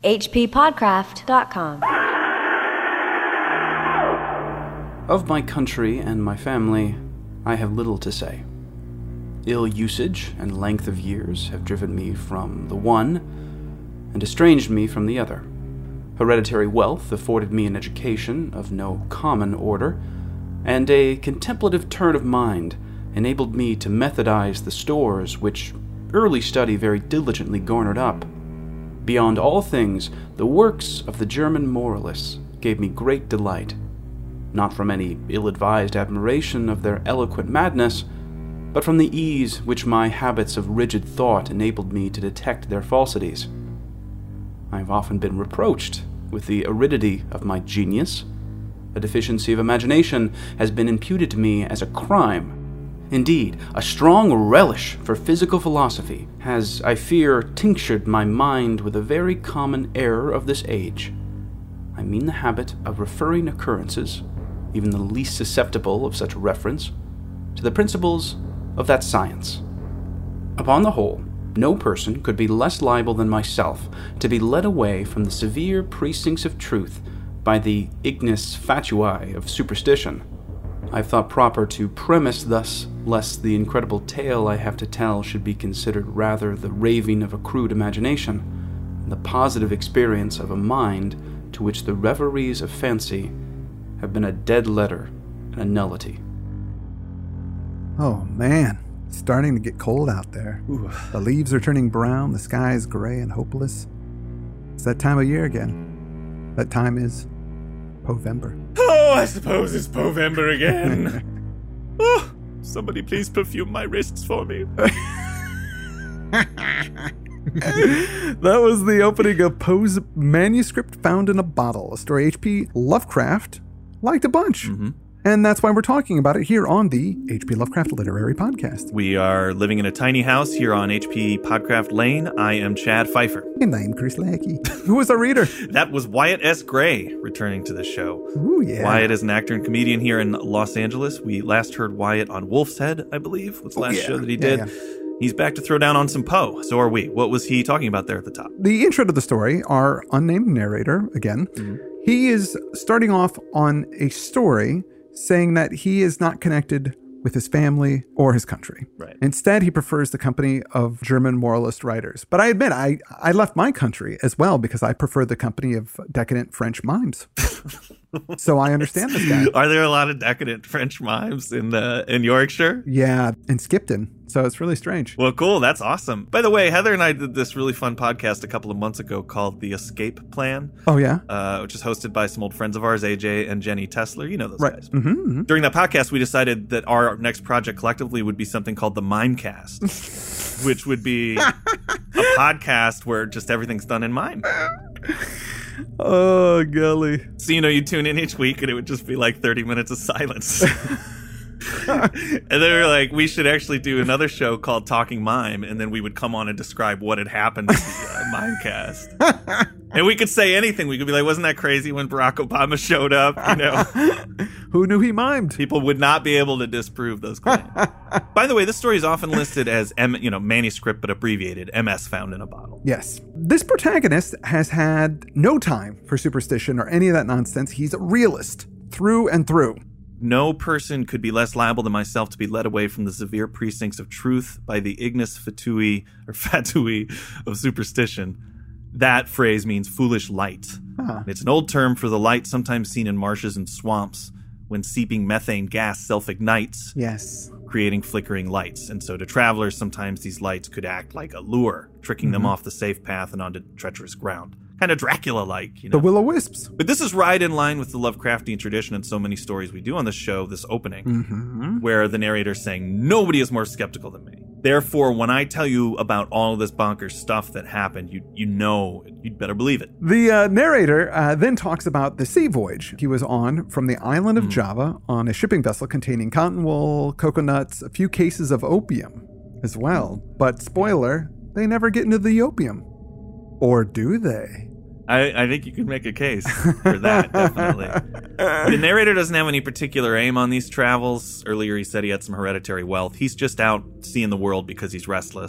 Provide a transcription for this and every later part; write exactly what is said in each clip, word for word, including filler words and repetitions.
h p podcraft dot com. Of my country and my family, I have little to say. Ill usage and length of years have driven me from the one and estranged me from the other. Hereditary wealth afforded me an education of no common order, and a contemplative turn of mind enabled me to methodize the stores which early study very diligently garnered up. Beyond all things, the works of the German moralists gave me great delight, not from any ill-advised admiration of their eloquent madness, but from the ease which my habits of rigid thought enabled me to detect their falsities. I have often been reproached with the aridity of my genius. A deficiency of imagination has been imputed to me as a crime. Indeed, a strong relish for physical philosophy has, I fear, tinctured my mind with a very common error of this age. I mean the habit of referring occurrences, even the least susceptible of such reference, to the principles of that science. Upon the whole, no person could be less liable than myself to be led away from the severe precincts of truth by the ignis fatui of superstition. I have thought proper to premise thus, lest the incredible tale I have to tell should be considered rather the raving of a crude imagination, and the positive experience of a mind to which the reveries of fancy have been a dead letter and a nullity. Oh, man. It's starting to get cold out there. Ooh. The leaves are turning brown, the sky is gray and hopeless. It's that time of year again. That time is Povember. Oh, I suppose it's Povember again. Oh, somebody please perfume my wrists for me. That was the opening of Poe's Manuscript Found in a Bottle, a story H P Lovecraft liked a bunch. Mm-hmm. And that's why we're talking about it here on the H P Lovecraft Literary Podcast. We are living in a tiny house here on H P Podcraft Lane. I am Chad Pfeiffer. And I'm Chris Lackey. Who was our reader? That was Wyatt S. Gray returning to the show. Ooh, yeah. Wyatt is an actor and comedian here in Los Angeles. We last heard Wyatt on Wolf's Head, I believe, was the last oh, yeah. show that he did. Yeah, yeah. He's back to throw down on some Poe. So are we. What was he talking about there at the top? The intro to the story, our unnamed narrator, again, mm-hmm. he is starting off on a story saying that he is not connected with his family or his country. Right. Instead, he prefers the company of German moralist writers. But I admit, I, I left my country as well because I prefer the company of decadent French mimes. So I understand this guy. Are there a lot of decadent French mimes in the in Yorkshire? Yeah, in Skipton. So it's really strange. Well, cool. That's awesome. By the way, Heather and I did this really fun podcast a couple of months ago called The Escape Plan. Oh, yeah? Uh, which is hosted by some old friends of ours, A J and Jenny Tesler. You know those right. guys. Mm-hmm, mm-hmm. During that podcast, we decided that our next project collectively would be something called The Mimecast, which would be a podcast where just everything's done in mime. Oh, golly. So, you know, you tune in each week and it would just be like thirty minutes of silence. And they were like, we should actually do another show called Talking Mime, and then we would come on and describe what had happened in the uh, Mimecast. And we could say anything. We could be like, wasn't that crazy when Barack Obama showed up? You know, who knew he mimed? People would not be able to disprove those claims. By the way, this story is often listed as M, you know, manuscript, but abbreviated M S Found in a Bottle. Yes. This protagonist has had no time for superstition or any of that nonsense. He's a realist through and through. No person could be less liable than myself to be led away from the severe precincts of truth by the ignis fatui or fatui of superstition. That phrase means foolish light. Huh. It's an old term for the light sometimes seen in marshes and swamps when seeping methane gas self-ignites, yes, creating flickering lights. And so to travelers, sometimes these lights could act like a lure, tricking mm-hmm. them off the safe path and onto treacherous ground. Kind of Dracula-like, you know. The Will-O-Wisps. But this is right in line with the Lovecraftian tradition and so many stories we do on this show, this opening, mm-hmm. where the narrator's saying, nobody is more skeptical than me. Therefore, when I tell you about all of this bonkers stuff that happened, you you know, you'd better believe it. The uh, narrator uh, then talks about the sea voyage he was on from the island of mm. Java on a shipping vessel containing cotton wool, coconuts, a few cases of opium as well. But spoiler, they never get into the opium. Or do they? I, I think you could make a case for that, definitely. The narrator doesn't have any particular aim on these travels. Earlier he said he had some hereditary wealth. He's just out seeing the world because he's restless.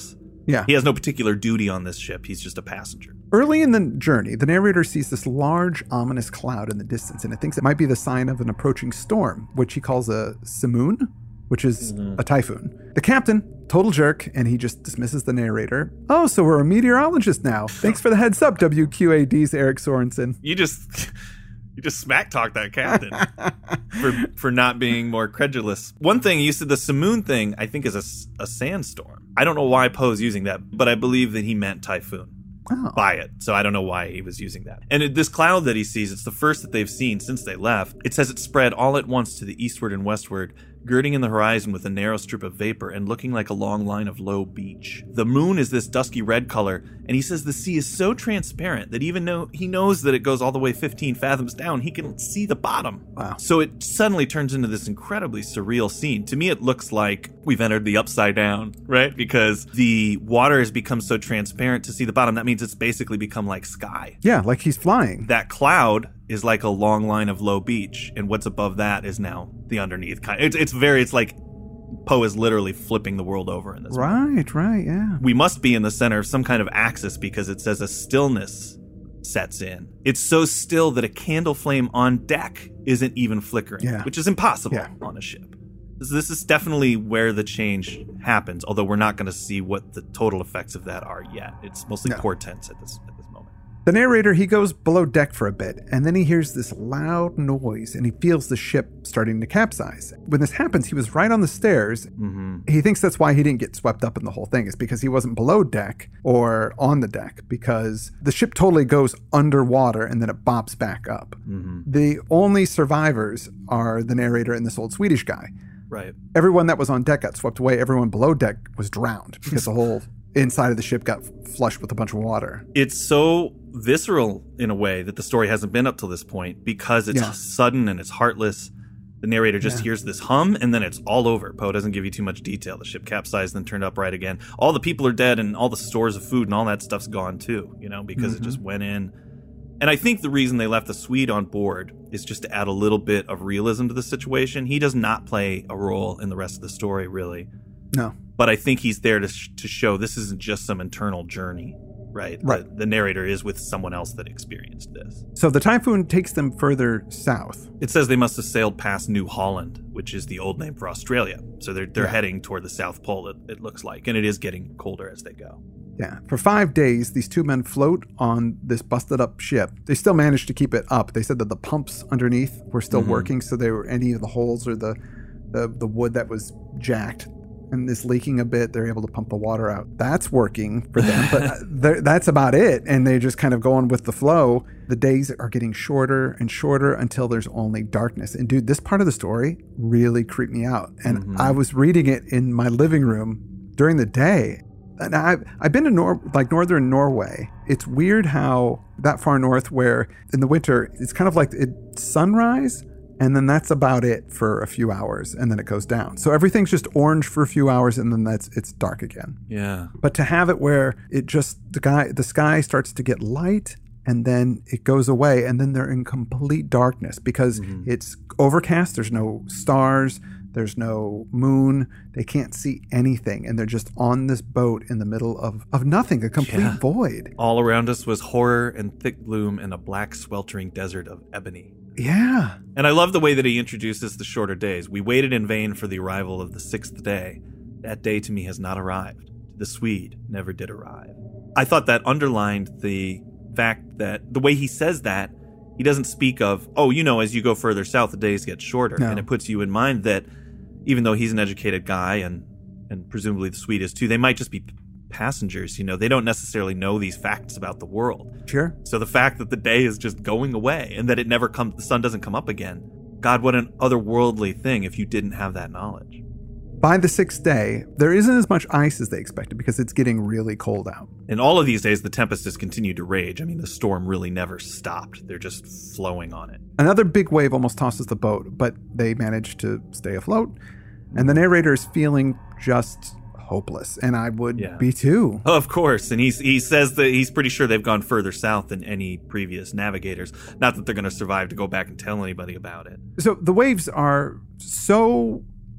Yeah. He has no particular duty on this ship. He's just a passenger. Early in the journey, the narrator sees this large, ominous cloud in the distance, and it thinks it might be the sign of an approaching storm, which he calls a simoon, which is mm-hmm. a typhoon. The captain, total jerk, and he just dismisses the narrator. Oh, so we're a meteorologist now. Thanks for the heads up, W Q A D's Eric Sorensen. You just... You just smack talk that captain for for not being more credulous. One thing, you said the simoon thing, I think is a, a sandstorm. I don't know why Poe's using that, but I believe that he meant typhoon oh. by it. So I don't know why he was using that. And it, this cloud that he sees, it's the first that they've seen since they left. It says it spread all at once to the eastward and westward, girding in the horizon with a narrow strip of vapor and looking like a long line of low beach. The moon is this dusky red color, and he says the sea is so transparent that even though he knows that it goes all the way fifteen fathoms down, he can see the bottom. Wow. So it suddenly turns into this incredibly surreal scene. To me, it looks like we've entered the upside down, right? Because the water has become so transparent to see the bottom. That means it's basically become like sky. Yeah, like he's flying. That cloud is like a long line of low beach, and what's above that is now the underneath. It's it's very, it's like Poe is literally flipping the world over in this Right, moment. right, yeah. We must be in the center of some kind of axis because it says a stillness sets in. It's so still that a candle flame on deck isn't even flickering, yeah. which is impossible yeah. on a ship. This, this is definitely where the change happens, although we're not going to see what the total effects of that are yet. It's mostly no. portents at this, at this moment. The narrator, he goes below deck for a bit, and then he hears this loud noise, and he feels the ship starting to capsize. When this happens, he was right on the stairs. Mm-hmm. He thinks that's why he didn't get swept up in the whole thing, is because he wasn't below deck or on the deck, because the ship totally goes underwater and then it bops back up. Mm-hmm. The only survivors are the narrator and this old Swedish guy. Right. Everyone that was on deck got swept away. Everyone below deck was drowned because the whole inside of the ship got flushed with a bunch of water. It's so visceral in a way that the story hasn't been up till this point because it's yeah. sudden and it's heartless. The narrator just yeah. hears this hum and then it's all over. Poe doesn't give you too much detail. The ship capsized and then turned upright again. All the people are dead and all the stores of food and all that stuff's gone too, you know, because mm-hmm. it just went in. And I think the reason they left the Swede on board is just to add a little bit of realism to the situation. He does not play a role in the rest of the story, really. No. But I think he's there to sh- to show this isn't just some internal journey, right? Right. The, the narrator is with someone else that experienced this. So the typhoon takes them further south. It says they must have sailed past New Holland, which is the old name for Australia. So they're they're yeah. heading toward the South Pole, it, it looks like. And it is getting colder as they go. Yeah. For five days, these two men float on this busted up ship. They still managed to keep it up. They said that the pumps underneath were still mm-hmm. working, so they were any of the holes or the, the the wood that was jacked and is leaking a bit, they're able to pump the water out. That's working for them, but that's about it. And they're just kind of going with the flow. The days are getting shorter and shorter until there's only darkness. And dude, this part of the story really creeped me out. And mm-hmm. I was reading it in my living room during the day. And I've, I've been to Nor- like northern Norway. It's weird how that far north where in the winter, it's kind of like it's sunrise, and then that's about it for a few hours, and then it goes down. So everything's just orange for a few hours, and then that's it's dark again. Yeah. But to have it where it just the guy the sky starts to get light, and then it goes away, and then they're in complete darkness because mm-hmm. it's overcast. There's no stars. There's no moon. They can't see anything, and they're just on this boat in the middle of, of nothing, a complete yeah. void. All around us was horror and thick gloom and a black sweltering desert of ebony. Yeah. And I love the way that he introduces the shorter days. We waited in vain for the arrival of the sixth day. That day to me has not arrived. The Swede never did arrive. I thought that underlined the fact that the way he says that, he doesn't speak of, oh, you know, as you go further south, the days get shorter. No. And it puts you in mind that even though he's an educated guy and, and presumably the Swede is too, they might just be passengers, you know, they don't necessarily know these facts about the world. Sure. So the fact that the day is just going away and that it never comes, the sun doesn't come up again. God, what an otherworldly thing if you didn't have that knowledge. By the sixth day, there isn't as much ice as they expected because it's getting really cold out. And all of these days, the tempest has continued to rage. I mean, the storm really never stopped. They're just flowing on it. Another big wave almost tosses the boat, but they manage to stay afloat. And the narrator is feeling just hopeless, and I would yeah. be too. Of course, and he's, he says that he's pretty sure they've gone further south than any previous navigators. Not that they're going to survive to go back and tell anybody about it. So the waves are so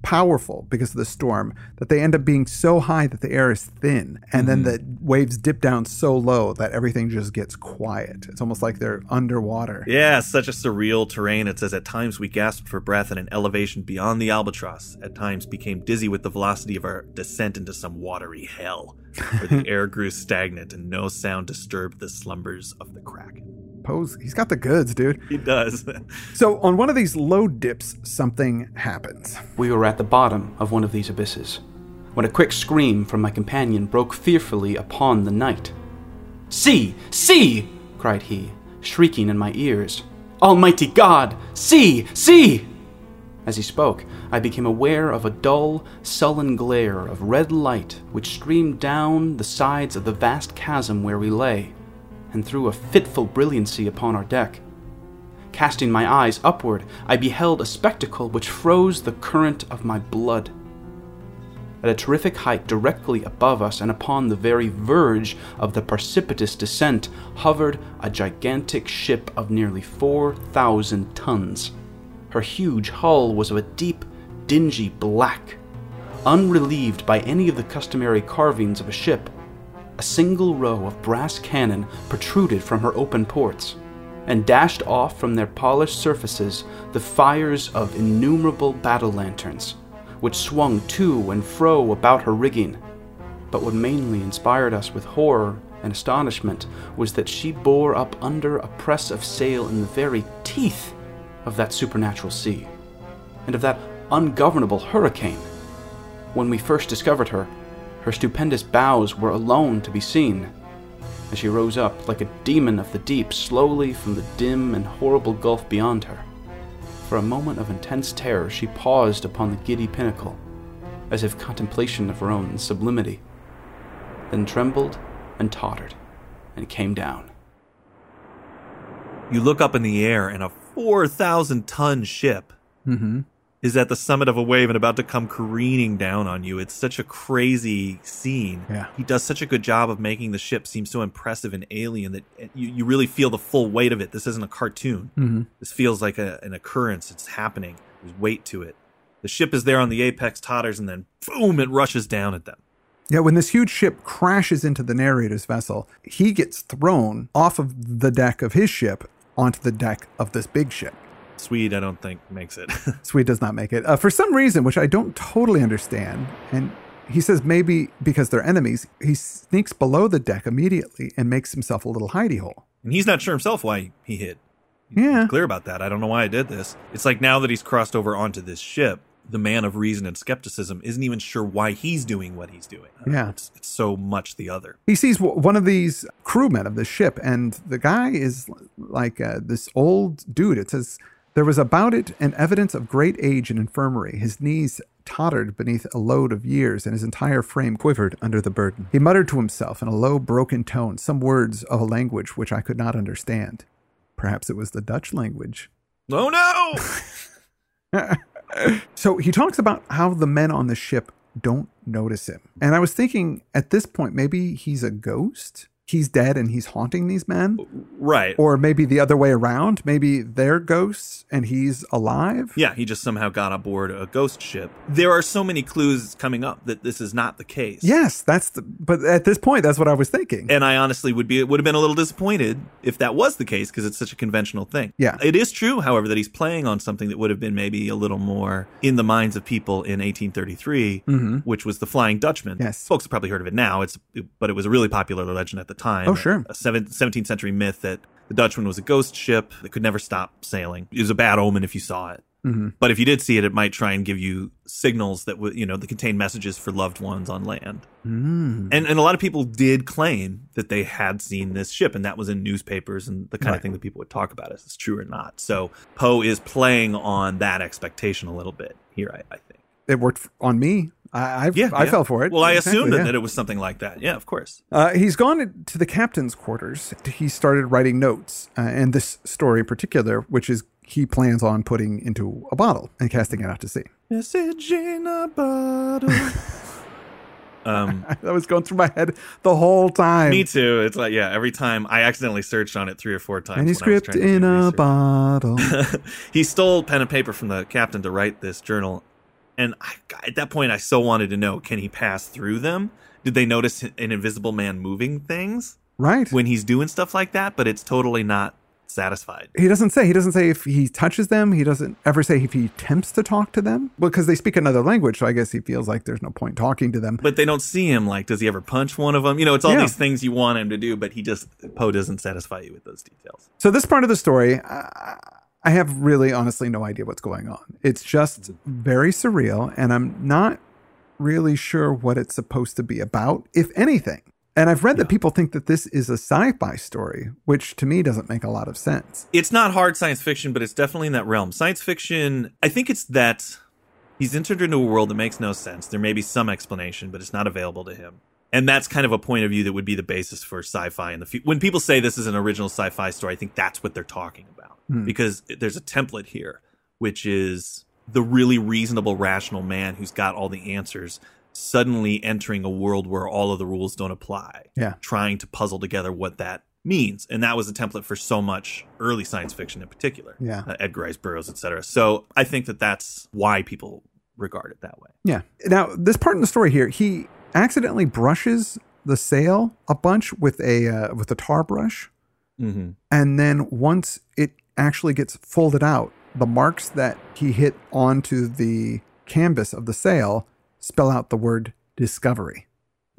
powerful because of the storm that they end up being so high that the air is thin, and mm-hmm. then the waves dip down so low that everything just gets quiet. It's almost like they're underwater. Yeah, such a surreal terrain. It says, at times we gasped for breath at an elevation beyond the albatross. At times became dizzy with the velocity of our descent into some watery hell, where the air grew stagnant and no sound disturbed the slumbers of the Kraken. Poe's, he's got the goods, dude. He does. So on one of these low dips, something happens. We were at the bottom of one of these abysses, when a quick scream from my companion broke fearfully upon the night. "See! See!" cried he, shrieking in my ears. "Almighty God! See! See!" As he spoke, I became aware of a dull, sullen glare of red light which streamed down the sides of the vast chasm where we lay, and threw a fitful brilliancy upon our deck. Casting my eyes upward, I beheld a spectacle which froze the current of my blood. At a terrific height directly above us and upon the very verge of the precipitous descent hovered a gigantic ship of nearly four thousand tons. Her huge hull was of a deep, dingy black, unrelieved by any of the customary carvings of a ship. A single row of brass cannon protruded from her open ports, and dashed off from their polished surfaces the fires of innumerable battle lanterns, which swung to and fro about her rigging. But what mainly inspired us with horror and astonishment was that she bore up under a press of sail in the very teeth of that supernatural sea, and of that ungovernable hurricane. When we first discovered her, her stupendous bows were alone to be seen, as she rose up like a demon of the deep slowly from the dim and horrible gulf beyond her. For a moment of intense terror she paused upon the giddy pinnacle, as if contemplation of her own sublimity, then trembled and tottered, and came down. You look up in the air, and a four thousand ton ship Mm-hmm. is at the summit of a wave and about to come careening down on you. It's such a crazy scene. Yeah. He does such a good job of making the ship seem so impressive and alien that you, you really feel the full weight of it. This isn't a cartoon. Mm-hmm. This feels like a, an occurrence. It's happening. There's weight to it. The ship is there on the apex, totters, and then boom, it rushes down at them. Yeah, when this huge ship crashes into the narrator's vessel, he gets thrown off of the deck of his ship onto the deck of this big ship. Swede, I don't think, makes it. Swede does not make it. Uh, for some reason, which I don't totally understand, and he says maybe because they're enemies, he sneaks below the deck immediately and makes himself a little hidey hole. And he's not sure himself why he hid. He's Yeah. clear about that. I don't know why I did this. It's like now that he's crossed over onto this ship, the man of reason and skepticism isn't even sure why he's doing what he's doing. Yeah. It's, it's so much the other. He sees w- one of these crewmen of the ship, and the guy is like uh, this old dude. It says, there was about it an evidence of great age and infirmary. His knees tottered beneath a load of years, and his entire frame quivered under the burden. He muttered to himself in a low, broken tone some words of a language which I could not understand. Perhaps it was the Dutch language. Oh, no! So he talks about how the men on the ship don't notice him. And I was thinking at this point, maybe he's a ghost. He's dead and he's haunting these men. Right. Or maybe the other way around. Maybe they're ghosts and he's alive. Yeah, he just somehow got aboard a ghost ship. There are so many clues coming up that this is not the case. Yes, that's the, but at this point, that's what I was thinking. And I honestly would be would have been a little disappointed if that was the case, because it's such a conventional thing. Yeah. It is true, however, that he's playing on something that would have been maybe a little more in the minds of people in eighteen thirty-three, Mm-hmm. which was the Flying Dutchman. Yes. Folks have probably heard of it now. It's but it was a really popular legend at the time. Oh, sure. A seventeenth century myth that the Dutchman was a ghost ship that could never stop sailing. It was a bad omen if you saw it. Mm-hmm. But if you did see it, it might try and give you signals that would, you know, that contain messages for loved ones on land. Mm. And and a lot of people did claim that they had seen this ship, and that was in newspapers and the kind Right. of thing that people would talk about if it's true or not. So Poe is playing on that expectation a little bit here, I, I think. It worked on me. I I, Yeah, I yeah. fell for it. Well, I Exactly, assumed that, yeah. that it was something like that. Yeah, of course. Uh, he's gone to the captain's quarters. He started writing notes, uh, and this story in particular, which is he plans on putting into a bottle and casting it out to sea. Message in a bottle. um, That was going through my head the whole time. me too. It's like, yeah, every time I accidentally searched on it three or four times. Manuscript when I was trying to in do a research. bottle. He stole pen and paper from the captain to write this journal. And I, at that point, I so wanted to know, can he pass through them? Did they notice an invisible man moving things Right. when he's doing stuff like that? But it's totally not satisfied. He doesn't say. He doesn't say if he touches them. He doesn't ever say if he attempts to talk to them. Well, because they speak another language, so I guess he feels like there's no point talking to them. But they don't see him. Like, does he ever punch one of them? You know, it's all Yeah. these things you want him to do, but he just, Poe doesn't satisfy you with those details. So this part of the story, I, I have really honestly no idea what's going on. It's just very surreal, and I'm not really sure what it's supposed to be about, if anything. And I've read that people think that this is a sci-fi story, which to me doesn't make a lot of sense. It's not hard science fiction, but it's definitely in that realm. Science fiction, I think it's that he's entered into a world that makes no sense. There may be some explanation, but it's not available to him. And that's kind of a point of view that would be the basis for sci-fi in the future. When people say this is an original sci-fi story, I think that's what they're talking about. Hmm. Because there's a template here, which is the really reasonable, rational man who's got all the answers suddenly entering a world where all of the rules don't apply. Yeah. Trying to puzzle together what that means. And that was a template for so much early science fiction in particular. Yeah. Uh, Edgar Rice Burroughs, et cetera. So I think that that's why people regard it that way. Yeah. Now, this part in the story here, he accidentally brushes the sail a bunch with a uh, with a tar brush. Mm-hmm. And then once it actually gets folded out, the marks that he hit onto the canvas of the sail spell out the word discovery.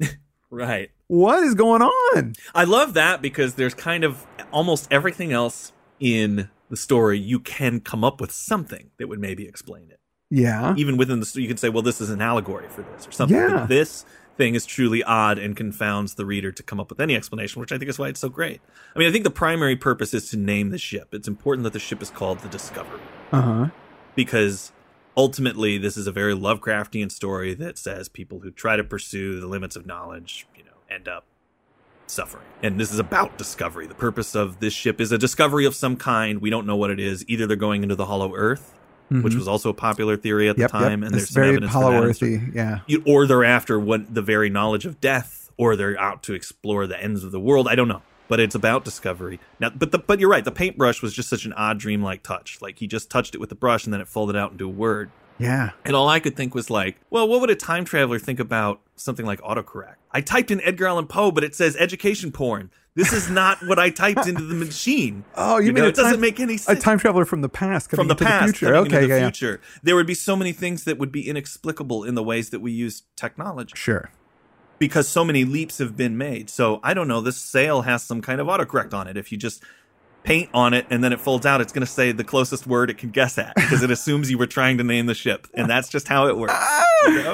Right. What is going on? I love that because there's kind of almost everything else in the story. You can come up with something that would maybe explain it. Yeah. Even within the story, you can say, well, this is an allegory for this or something. Yeah. But this thing is truly odd and confounds the reader to come up with any explanation, which I think is why it's so great. I mean, I think the primary purpose is to name the ship. It's important that the ship is called the Discovery. Uh-huh. Because ultimately, this is a very Lovecraftian story that says people who try to pursue the limits of knowledge, you know, end up suffering. And this is about discovery. The purpose of this ship is a discovery of some kind. We don't know what it is. Either they're going into the Hollow Earth, mm-hmm. which was also a popular theory at yep, the time, yep. and It's there's some very evidence Hollow for that. Earthy, yeah. Or they're after what the very knowledge of death, or they're out to explore the ends of the world. I don't know. But it's about discovery. Now, but the, but you're right. The paintbrush was just such an odd, dreamlike touch. Like he just touched it with the brush, and then it folded out into a word. Yeah. And all I could think was like, well, what would a time traveler think about something like autocorrect? I typed in Edgar Allan Poe, but it says education porn. This is not what I typed into the machine. Oh, you, you mean know, a it doesn't time, make any sense. A time traveler from the past coming from the into past, the future. coming Okay, into the yeah, future. Yeah. There would be so many things that would be inexplicable in the ways that we use technology. Sure. Because so many leaps have been made. So I don't know, this sail has some kind of autocorrect on it. If you just paint on it and then it folds out, it's going to say the closest word it can guess at because it assumes you were trying to name the ship. And that's just how it works. You know?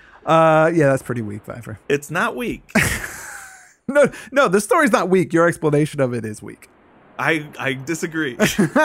Uh, yeah, that's pretty weak, Pfeiffer. It's not weak. no, no, the story's not weak. Your explanation of it is weak. I I disagree.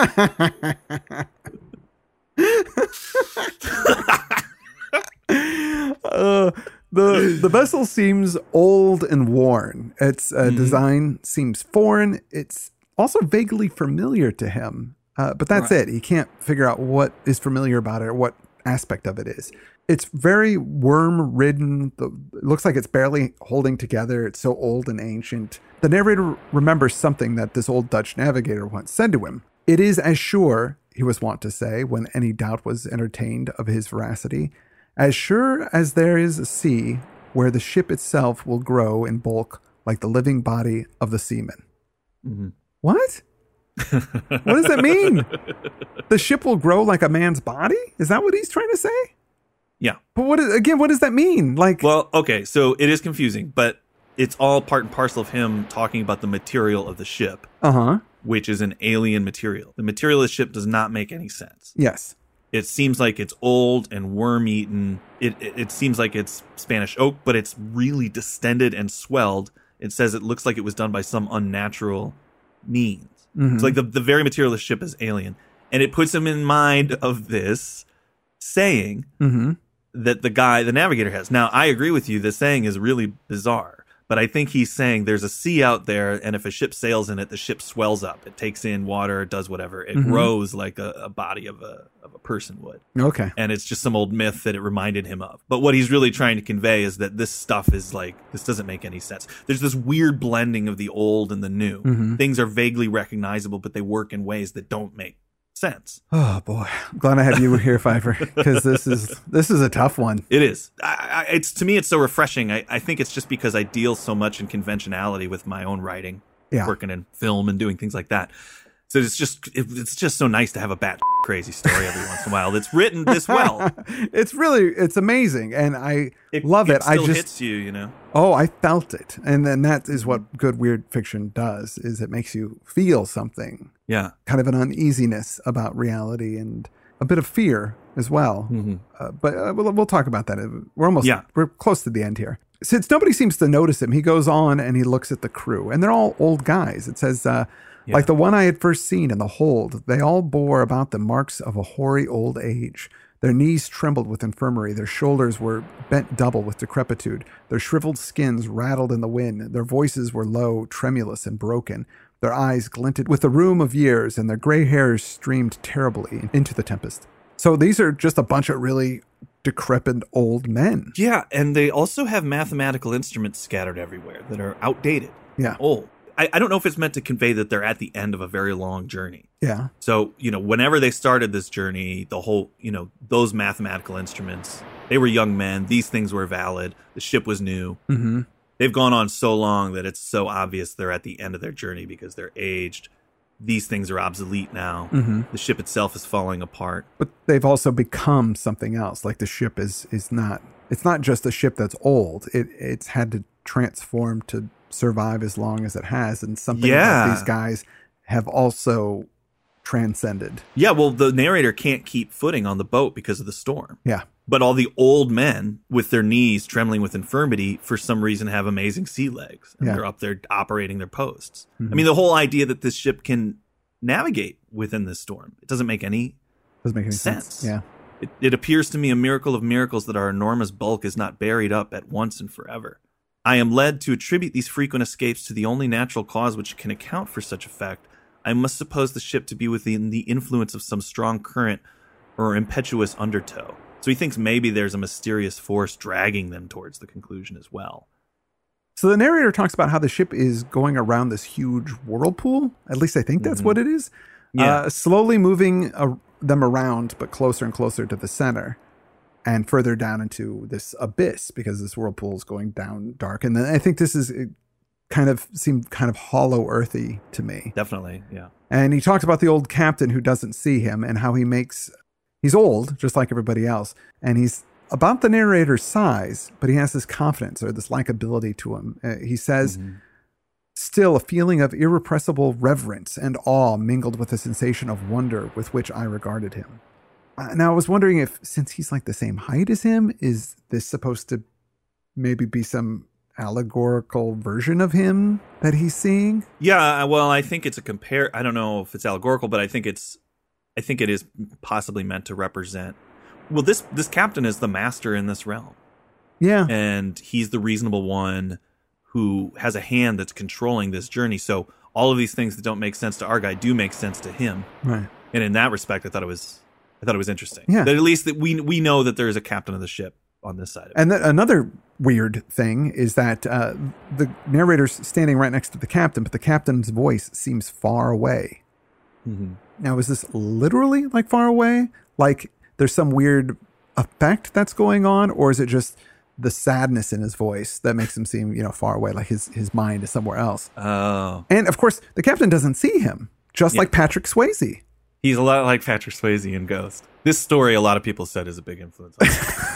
uh, the the vessel seems old and worn. Its uh, mm-hmm. design seems foreign. It's also vaguely familiar to him, uh, but that's right. it. He can't figure out what is familiar about it or what aspect of it is. It's very worm-ridden. The, it looks like it's barely holding together. It's so old and ancient. The narrator remembers something that this old Dutch navigator once said to him. It is as sure, he was wont to say, when any doubt was entertained of his veracity, as sure as there is a sea where the ship itself will grow in bulk like the living body of the seaman. Mm-hmm. What? What does that mean? The ship will grow like a man's body? Is that what he's trying to say? Yeah. But what is, again, what does that mean? Like, well, okay, so it is confusing, but it's all part and parcel of him talking about the material of the ship, uh-huh, which is an alien material. The material of the ship does not make any sense. Yes. It seems like it's old and worm-eaten. It, it it seems like it's Spanish oak, but it's really distended and swelled. It says it looks like it was done by some unnatural means. Mm-hmm. It's like the, the very material of the ship is alien. And it puts him in mind of this saying mm-hmm. that the guy, the navigator has. Now, I agree with you. The saying is really bizarre. But I think he's saying there's a sea out there, and if a ship sails in it, the ship swells up. It takes in water, it does whatever. It mm-hmm. grows like a, a body of a of a person would. Okay. And it's just some old myth that it reminded him of. But what he's really trying to convey is that this stuff is like, this doesn't make any sense. There's this weird blending of the old and the new. Mm-hmm. Things are vaguely recognizable, but they work in ways that don't make sense. Oh boy, I'm glad I have you here, Pfeiffer, because this is this is a tough one. It is. I, I, it's to me, it's so refreshing. I, I think it's just because I deal so much in conventionality with my own writing, Yeah. working in film and doing things like that. So it's just it, it's just so nice to have a bat crazy story every once in a while that's written this well. It's really it's amazing, and I It, love it. it still I just hits you, you know. oh, I felt it, and then that is what good weird fiction does: is it makes you feel something, Yeah. kind of an uneasiness about reality and a bit of fear as well. Mm-hmm. Uh, but uh, we'll, we'll talk about that. We're almost Yeah. we're close to the end here. Since nobody seems to notice him, he goes on and he looks at the crew, and they're all old guys. It says. Uh, Yeah. Like the one I had first seen in the hold, they all bore about the marks of a hoary old age. Their knees trembled with infirmity, their shoulders were bent double with decrepitude, their shriveled skins rattled in the wind, their voices were low, tremulous, and broken. Their eyes glinted with the rheum of years, and their gray hairs streamed terribly into the tempest. So these are just a bunch of really decrepit old men. Yeah, and they also have mathematical instruments scattered everywhere that are outdated, Yeah. old. I, I don't know if it's meant to convey that they're at the end of a very long journey. Yeah. So, you know, whenever they started this journey, the whole, you know, those mathematical instruments, they were young men. These things were valid. The ship was new. Mm-hmm. They've gone on so long that it's so obvious they're at the end of their journey because they're aged. These things are obsolete now. Mm-hmm. The ship itself is falling apart. But they've also become something else. Like the ship is is not, it's not just a ship that's old. It It's had to transform to survive as long as it has, and something Yeah. that these guys have also transcended. Yeah, well, the narrator can't keep footing on the boat because of the storm. Yeah. But all the old men with their knees trembling with infirmity, for some reason, have amazing sea legs. And Yeah. they're up there operating their posts. Mhm. I mean, the whole idea that this ship can navigate within this storm, it doesn't make any Doesn't make any sense. sense. Yeah. It, it appears to me a miracle of miracles that our enormous bulk is not buried up at once and forever. I am led to attribute these frequent escapes to the only natural cause which can account for such effect. I must suppose the ship to be within the influence of some strong current or impetuous undertow. So he thinks maybe there's a mysterious force dragging them towards the conclusion as well. So the narrator talks about how the ship is going around this huge whirlpool. At least I think that's Mhm. what it is. Yeah. Uh, slowly moving uh, them around, but closer and closer to the center and further down into this abyss, because this whirlpool is going down dark. And then I think this is it kind of seemed kind of hollow earthy to me. Definitely, yeah. And he talks about the old captain who doesn't see him and how he makes, he's old, just like everybody else. And he's about the narrator's size, but he has this confidence or this likability to him. Uh, he says, Mhm. still a feeling of irrepressible reverence and awe mingled with a sensation of wonder with which I regarded him. Uh, now I was wondering if, since he's like the same height as him, is this supposed to maybe be some allegorical version of him that he's seeing? Yeah, well, I think it's a compare. I don't know if it's allegorical, but I think it's, I think it is possibly meant to represent. Well, this this captain is the master in this realm, Yeah. and he's the reasonable one who has a hand that's controlling this journey. So all of these things that don't make sense to our guy do make sense to him. Right. And in that respect, I thought it was, I thought it was interesting. Yeah. That at least that we we know that there is a captain of the ship on this side of it. And th- another weird thing is that uh, the narrator's standing right next to the captain, but the captain's voice seems far away. Mm-hmm. Now, is this literally like far away? Like there's some weird effect that's going on, or is it just the sadness in his voice that makes him seem, you know, far away, like his, his mind is somewhere else? Oh, And of course, the captain doesn't see him, just Yeah. like Patrick Swayze. he's a lot like Patrick Swayze in Ghost. This story, a lot of people said, is a big influence on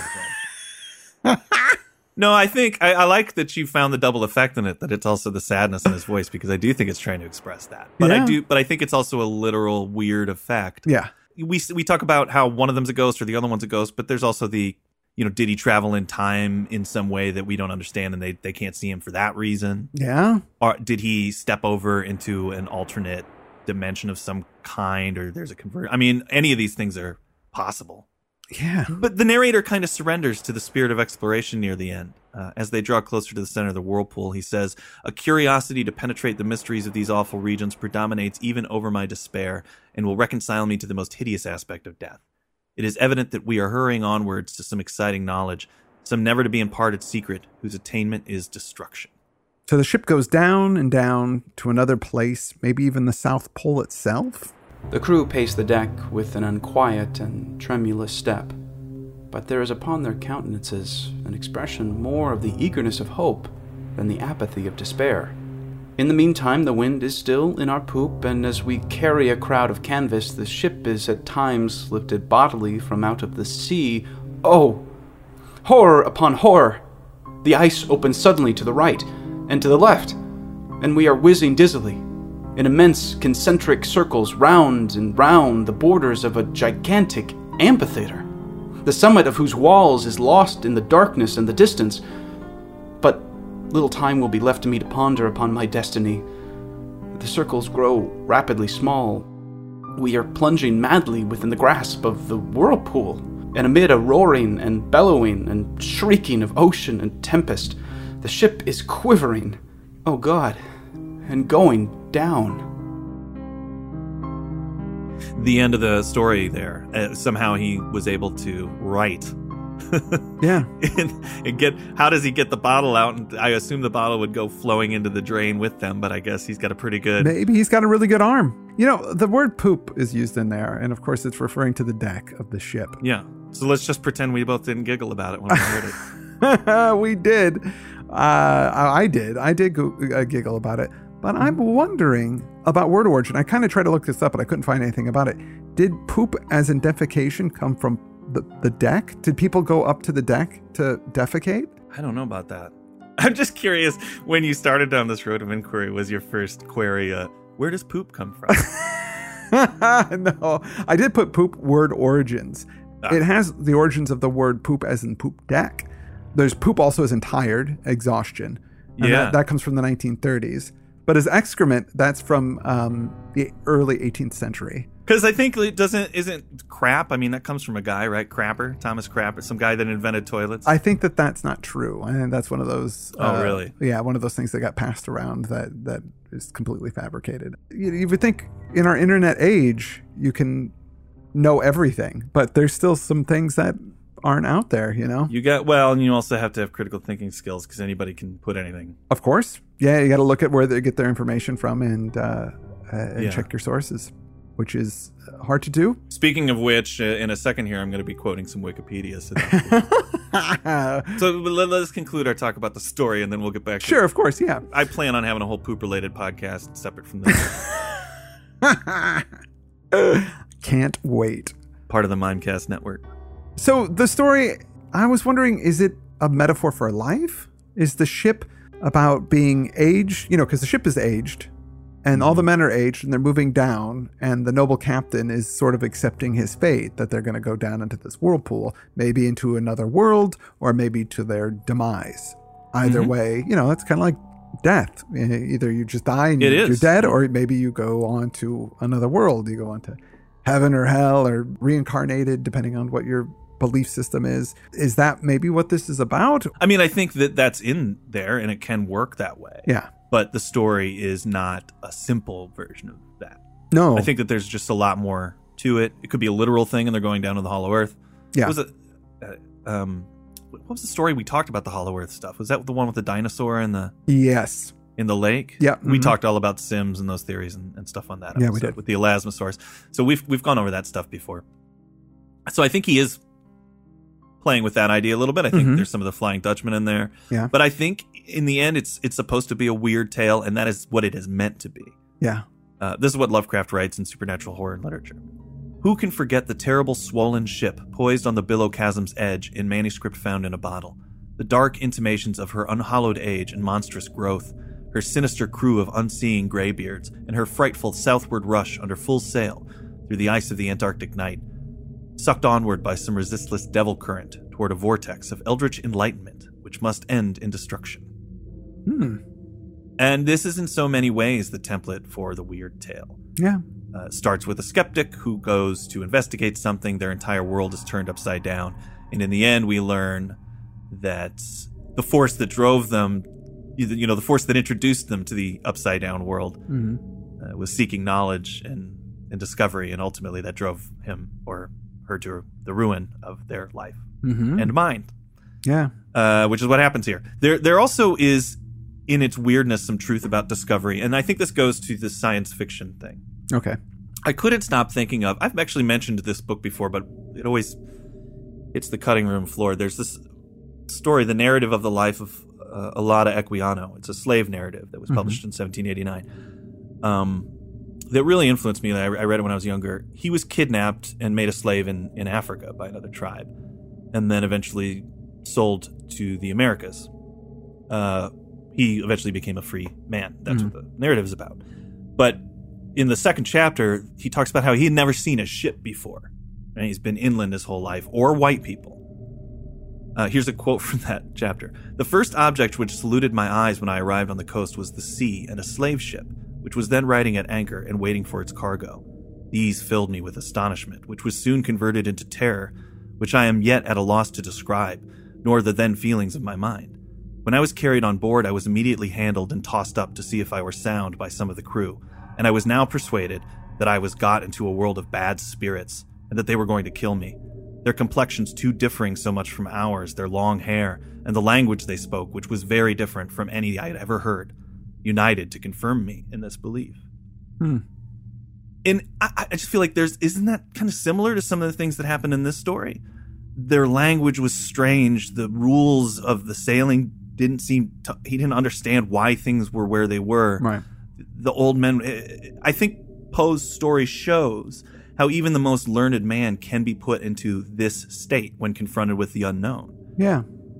him. No, I think I, I like that you found the double effect in it, that it's also the sadness in his voice, because I do think it's trying to express that. But Yeah. I do, but I think it's also a literal weird effect. Yeah. We we talk about how one of them's a ghost or the other one's a ghost, but there's also the, you know, did he travel in time in some way that we don't understand, and they they can't see him for that reason? Yeah. Or did he step over into an alternate dimension of some kind, or there's a convert? I mean, any of these things are possible. Yeah. But the narrator kind of surrenders to the spirit of exploration near the end. Uh, as they draw closer to the center of the whirlpool, he says, "A curiosity to penetrate the mysteries of these awful regions predominates even over my despair, and will reconcile me to the most hideous aspect of death. It is evident that we are hurrying onwards to some exciting knowledge, some never to be imparted secret, whose attainment is destruction." So the ship goes down and down to another place, maybe even the South Pole itself. The crew pace the deck with an unquiet and tremulous step, but there is upon their countenances an expression more of the eagerness of hope than the apathy of despair. In the meantime, the wind is still in our poop, and as we carry a crowd of canvas, the ship is at times lifted bodily from out of the sea. Oh! Horror upon horror! The ice opens suddenly to the right and to the left, and we are whizzing dizzily in immense concentric circles round and round the borders of a gigantic amphitheater, the summit of whose walls is lost in the darkness and the distance. But little time will be left to me to ponder upon my destiny. The circles grow rapidly small. We are plunging madly within the grasp of the whirlpool, and amid a roaring and bellowing and shrieking of ocean and tempest, the ship is quivering, oh God, and going down. The end of the story there. Uh, somehow he was able to write. Yeah. and, and get how does he get the bottle out? And I assume the bottle would go flowing into the drain with them, but I guess he's got a pretty good... Maybe he's got a really good arm. You know, the word poop is used in there, and of course it's referring to the deck of the ship. Yeah. So let's just pretend we both didn't giggle about it when we heard it. We did. Uh, I did. I did go, uh, giggle about it. But I'm wondering about word origin. I kind of tried to look this up, but I couldn't find anything about it. Did poop as in defecation come from the, the deck? Did people go up to the deck to defecate? I don't know about that. I'm just curious, when you started down this road of inquiry, was your first query, uh, where does poop come from? No, I did put poop word origins. Ah. It has the origins of the word poop as in poop deck. There's poop also as in tired, exhaustion. And Yeah. that, that comes from the nineteen thirties. But as excrement, that's from um, the early eighteenth century. Because I think it doesn't, isn't crap, I mean, that comes from a guy, right? Crapper, Thomas Crapper, some guy that invented toilets. I think that that's not true. I think that's one of those... Oh, uh, really? Yeah, one of those things that got passed around that, that is completely fabricated. You, you would think in our internet age, you can know everything, but there's still some things that aren't out there, you know? You got, well, and you also have to have critical thinking skills because anybody can put anything. Of course. Yeah, you got to look at where they get their information from and, uh, uh, and Yeah. check your sources, which is hard to do. Speaking of which, uh, in a second here, I'm going to be quoting some Wikipedia. So, that- so let, let's conclude our talk about the story, and then we'll get back to Sure, of course, yeah. I plan on having a whole poop-related podcast separate from this. Can't wait. Part of the Mimecast network. So the story, I was wondering, is it a metaphor for life? Is the ship about being aged? You know, because the ship is aged, and all the men are aged, and they're moving down, and the noble captain is sort of accepting his fate, that they're going to go down into this whirlpool, maybe into another world, or maybe to their demise. Either Mhm. way, you know, it's kind of like death. Either you just die and It you're is. dead, or maybe you go on to another world. You go on to heaven or hell, or reincarnated, depending on what your belief system is. Is that maybe what this is about? I mean, I think that that's in there, and it can work that way. Yeah. But the story is not a simple version of that. No. I think that there's just a lot more to it. It could be a literal thing, and they're going down to the Hollow Earth. Yeah. What was it? Uh, um, what was the story we talked about the Hollow Earth stuff? Was that the one with the dinosaur in the Yes. in the lake? Yeah, We mhm. talked all about Sims and those theories and, and stuff on that Yeah, we episode did. with the elasmosaurus. So we've we've gone over that stuff before. So I think he is playing with that idea a little bit. I think Mhm. there's some of the Flying Dutchman in there. Yeah. But I think in the end, it's it's supposed to be a weird tale, and that is what it is meant to be. Yeah. Uh, this is what Lovecraft writes in supernatural horror literature. Who can forget the terrible swollen ship poised on the billow chasm's edge in manuscript found in a bottle? The dark intimations of her unhallowed age and monstrous growth, her sinister crew of unseeing graybeards, and her frightful southward rush under full sail through the ice of the Antarctic night, sucked onward by some resistless devil current toward a vortex of eldritch enlightenment which must end in destruction. Hmm. And this is in so many ways the template for the weird tale. Yeah. Uh, starts with a skeptic who goes to investigate something, their entire world is turned upside down, and in the end we learn that the force that drove them, you know, the force that introduced them to the upside down world Mhm. uh, was seeking knowledge and, and discovery, and ultimately that drove him or her to the ruin of their life Mhm. and mind, Yeah. uh, which is what happens here. There, there also is, in its weirdness, some truth about discovery, and I think this goes to the science fiction thing. Okay. I couldn't stop thinking of, I've actually mentioned this book before, but it always hits the cutting room floor. There's this story, the narrative of the life of uh, Olaudah Equiano. It's a slave narrative that was published mm-hmm. in seventeen eighty-nine. Um, that really influenced me. I, I read it when I was younger. He was kidnapped and made a slave in, in Africa by another tribe, and then eventually sold to the Americas. Uh, he eventually became a free man. That's mm-hmm. what the narrative is about. But in the second chapter, he talks about how he had never seen a ship before. And he's been inland his whole life, or white people. Uh, here's a quote from that chapter. "The first object which saluted my eyes when I arrived on the coast was the sea and a slave ship, which was then riding at anchor and waiting for its cargo. These filled me with astonishment, which was soon converted into terror, which I am yet at a loss to describe, nor the then feelings of my mind. When I was carried on board, I was immediately handled and tossed up to see if I were sound by some of the crew, and I was now persuaded that I was got into a world of bad spirits, and that they were going to kill me. Their complexions too differing so much from ours, their long hair, and the language they spoke, which was very different from any I had ever heard, united to confirm me in this belief." Hmm. And I, I just feel like there's, isn't that kind of similar to some of the things that happened in this story? Their language was strange. The rules of the sailing didn't seem to, he didn't understand why things were where they were. Right. The old men, I think Poe's story shows how even the most learned man can be put into this state when confronted with the unknown. Yeah.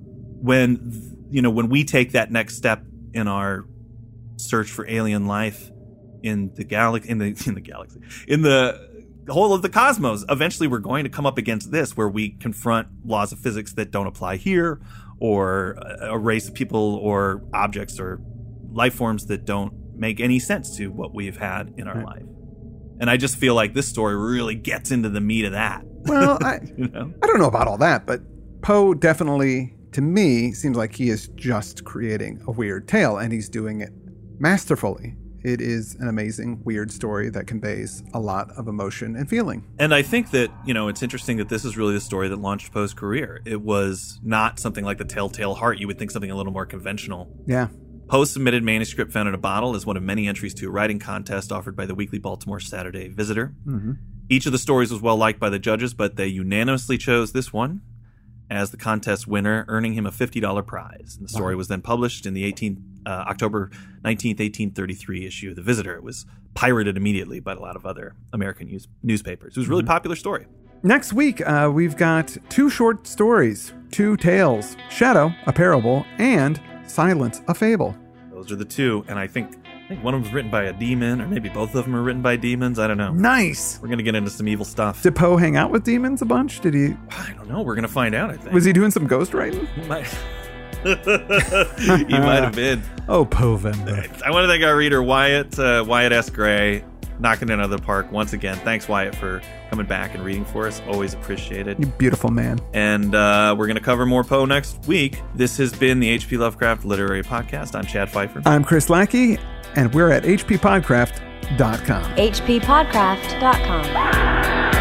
When, you know, when we take that next step in our search for alien life in the galaxy, in the in the galaxy, in the whole of the cosmos, eventually we're going to come up against this, where we confront laws of physics that don't apply here, or a race of people or objects or life forms that don't make any sense to what we've had in our right. life. And I just feel like this story really gets into the meat of that. Well, I, you know? I don't know about all that, but Poe definitely, to me, seems like he is just creating a weird tale, and he's doing it masterfully. It is an amazing, weird story that conveys a lot of emotion and feeling. And I think that, you know, it's interesting that this is really the story that launched Poe's career. It was not something like The Telltale Heart. You would think something a little more conventional. Yeah. Poe's submitted manuscript found in a bottle is one of many entries to a writing contest offered by the weekly Baltimore Saturday Visitor. Mm-hmm. Each of the stories was well liked by the judges, but they unanimously chose this one as the contest winner, earning him a fifty dollars prize. And the story wow. was then published in the eighteenth, uh, October nineteenth, eighteen thirty-three issue of the Visitor. It was pirated immediately by a lot of other American news- newspapers. It was a really mm-hmm. popular story. Next week, uh, we've got two short stories, two tales, Shadow, a parable, and Silence, a fable. Those are the two, and I think I think one of them was written by a demon, or maybe both of them are written by demons. I don't know. Nice. We're going to get into some evil stuff. Did Poe hang out with demons a bunch? Did he? I don't know. We're going to find out, I think. Was he doing some ghostwriting? He might. He might have been. Oh, Poe Venda. I want to thank our reader, Wyatt, uh, Wyatt S. Gray, knocking it out of the park once again. Thanks, Wyatt, for coming back and reading for us. Always appreciated. You beautiful man. And uh, we're going to cover more Poe next week. This has been the H P Lovecraft Literary Podcast. I'm Chad Pfeiffer. I'm Chris Lackey, and we're at h p podcraft dot com. h p podcraft dot com.